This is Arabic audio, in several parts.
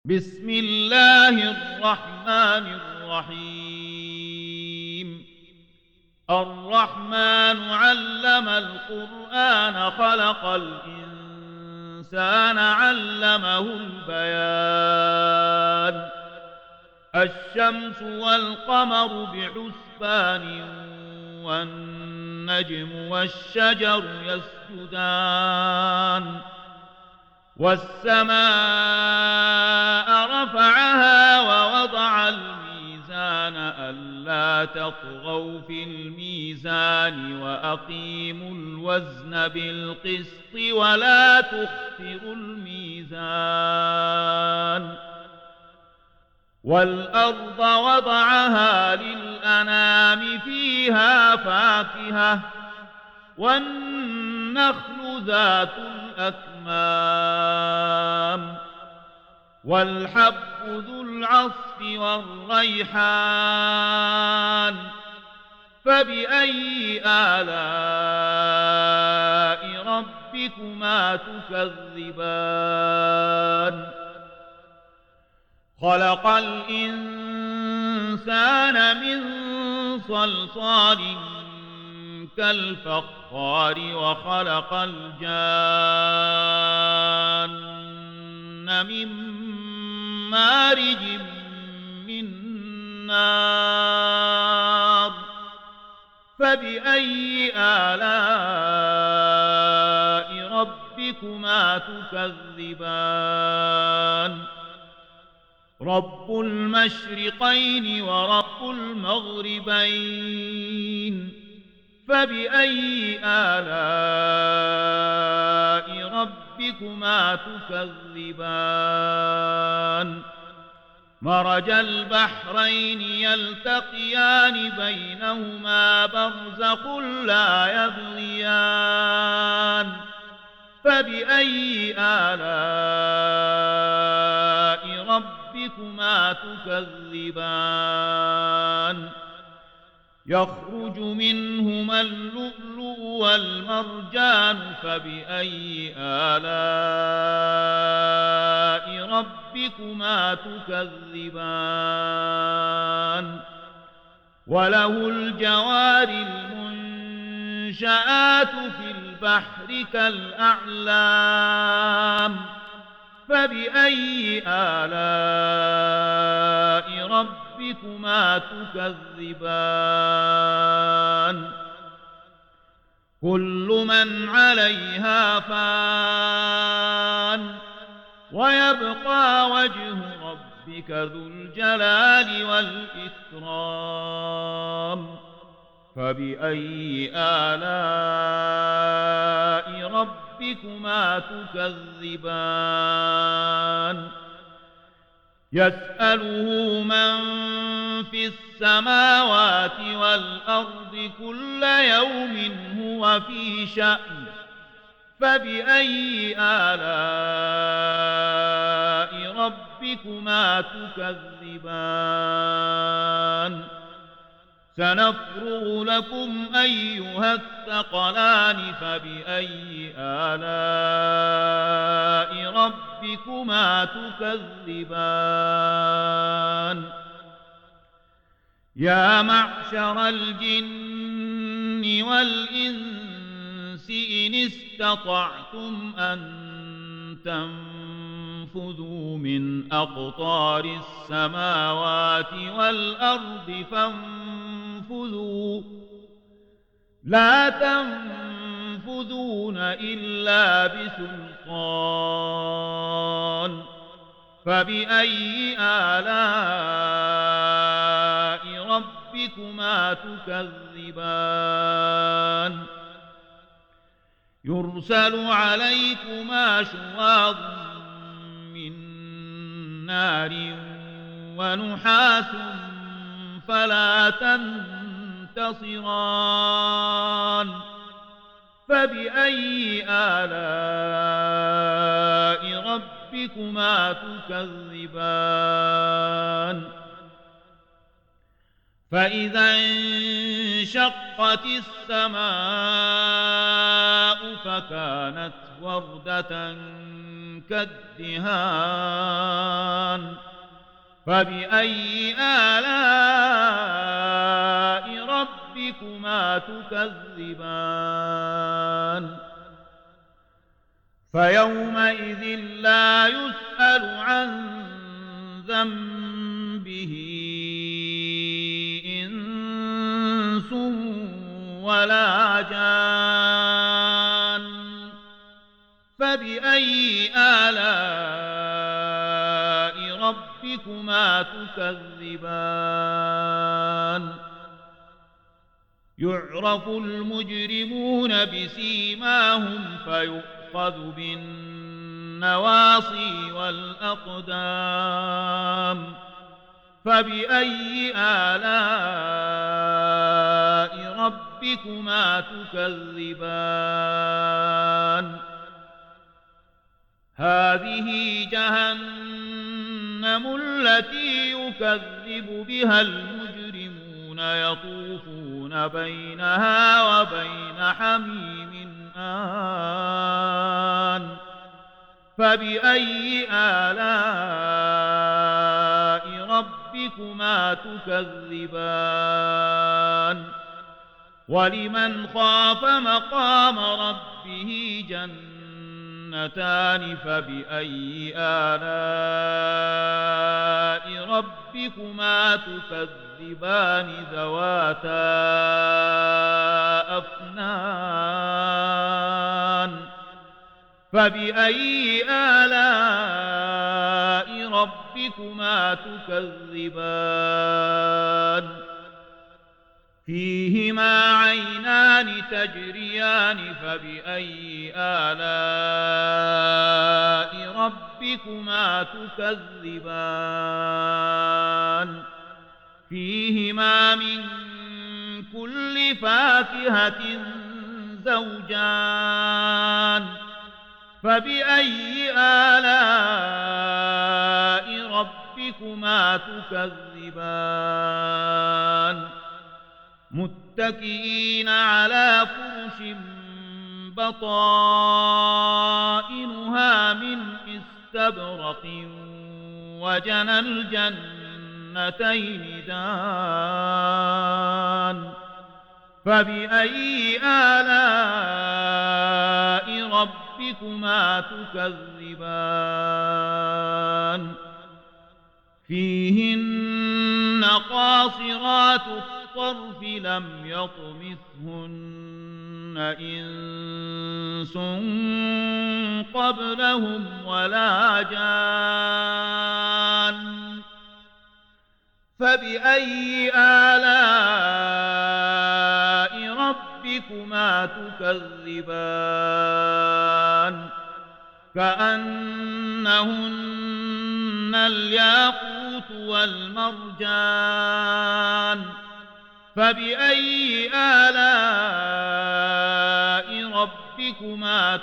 بسم الله الرحمن الرحيم. الرحمن علم القرآن خلق الإنسان علمه البيان. الشمس والقمر بحسبان والنجم والشجر يسجدان والسماء رفعها ووضع الميزان ألا تطغوا في الميزان وأقيموا الوزن بالقسط ولا تخسروا الميزان. والأرض وضعها للأنام فيها فاكهة والنخل ذات الأكمام والحب ذو العصف والريحان. فبأي آلاء ربكما تكذبان؟ خلق الإنسان من صلصال كالفخار وخلق الجان من مارج من نار. فبأي آلاء ربكما تكذبان؟ رب المشرقين ورب المغربين. فبأي آلاء ربكما تكذبان؟ مرج البحرين يلتقيان بينهما برزخ لا يبغيان. فبأي آلاء ربكما تكذبان؟ يخرج منهما اللؤلؤ والمرجان. فبأي آلاء ربكما تكذبان؟ وله الجوار المنشآت في البحر كالأعلام. فبأي آلاء ربكما تكذبان؟ كل من عليها فان ويبقى وجه ربك ذو الجلال والإكرام. فبأي آلاء ربكما تكذبان؟ يسأله من في السماوات والأرض كل يوم هو في شأن. فبأي آلاء ربكما تكذبان؟ سنفرغ لكم أيها الثقلان. فبأي آلاء ربكما تكذبان؟ يا معشر الجن والإنس إن استطعتم أن تنفذوا من أقطار السماوات والأرض فانفذوا لا تنفذون إلا بسلطان. فبأي آلاء ربكما تكذبان؟ يرسل عليكما شواظ من نار ونحاس فلا تنتصران. فبأي آلاء ربكما تكذبان؟ فإذا انشقت السماء فكانت وردة كالدهان فبأي آلاء ربكما تكذبان فيومئذ لا يسأل عن ذنبه إنس ولا جان فبأي آلاء ربكما تكذبان يعرف المجرمون بسيماهم فيؤخذ بالنواصي والأقدام فبأي آلاء ربكما تكذبان هذه جهنم التي يكذب بها المجرمون يطوفون بينها وبين حميم آن فبأي آلاء ربكما تكذبان ولمن خاف مقام ربه جنتان فبأي آلاء ربكما تكذبان ذواتا أفنان فبأي آلاء ربكما تكذبان فيهما عينان تجريان فبأي آلاء ربكما تكذبان فيهما من كل فاكهة زوجان فبأي آلاء ربكما تكذبان متكئين على فرش بطائنها من استبرق وجنى الجنتين دان فبأي آلاء ربكما تكذبان فيهن قاصرات الطرف لم يطمثهن إنس قبلهم ولا جان فبأي آلاء ربكما تكذبان كأنهن الياقوت والمرجان فبأي آلاء ربكما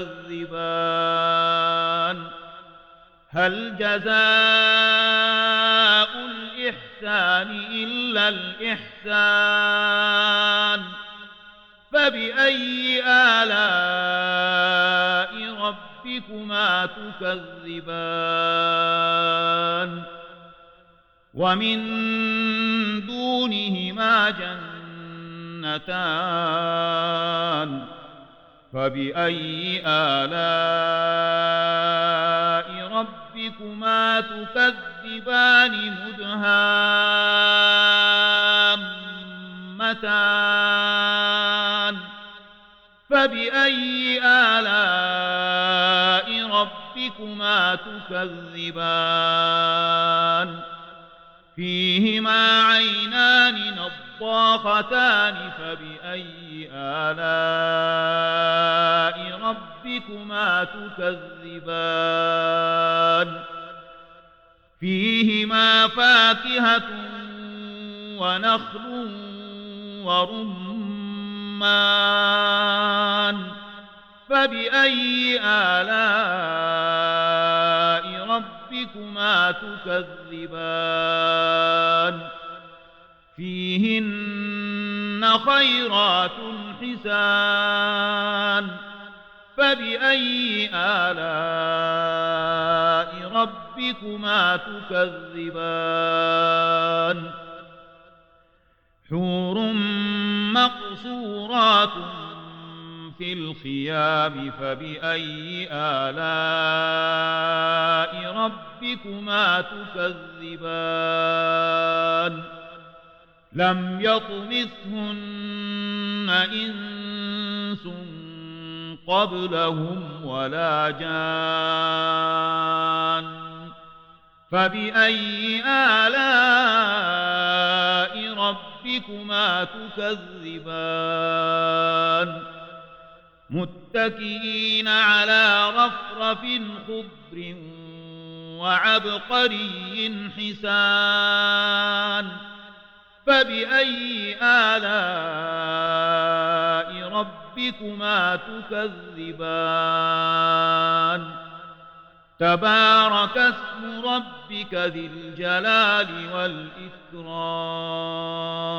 تكذبان هل جزاء الإحسان إلا الإحسان فبأي آلاء ربكما تكذبان ومن دونهما جنتان فبأي آلاء ربكما تكذبان مدهامتان فبأي آلاء ربكما تكذبان فيهما عينان نضاختان فبأي آلاء ربكما تكذبان فيهما فاكهة ونخل ورمان فبأي آلاء ربكما تكذبان فيهن خيرات حسان فبأي آلاء ربكما ربكما تكذبان حور مقصورات في الخيام فبأي آلاء ربكما تكذبان لم يطمثهن إنس قبلهم ولا جان فبأي آلاء ربكما تكذبان متكئين على رفرف خضر وعبقري حسان فبأي آلاء ربكما تكذبان تبارك اسم ربك ذي الجلال والإكرام